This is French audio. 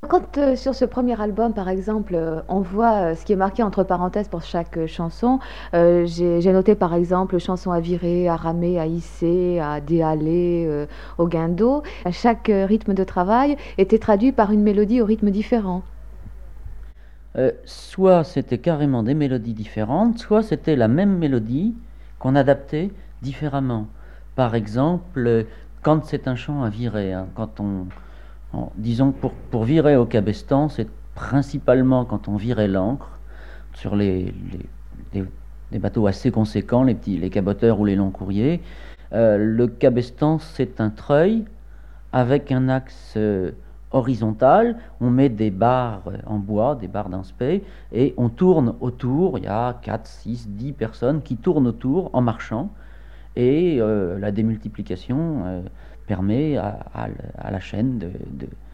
Quand, sur ce premier album, par exemple, on voit, ce qui est marqué entre parenthèses pour chaque, chanson, j'ai noté, par exemple, chanson à virer, à ramer, à hisser, à déhaler, au guindeau. Chaque, rythme de travail était traduit par une mélodie au rythme différent. Soit c'était carrément des mélodies différentes, soit c'était la même mélodie qu'on adaptait différemment. Par exemple, quand c'est un chant à virer, hein, disons que pour virer au cabestan, c'est principalement quand on virait l'ancre sur les- des bateaux assez conséquents, les caboteurs ou les longs courriers. Le cabestan, c'est un treuil avec un axe horizontal. On met des barres en bois, des barres d'inspect, et on tourne autour. Il y a 4, 6, 10 personnes qui tournent autour en marchant, et la démultiplication permet à la chaîne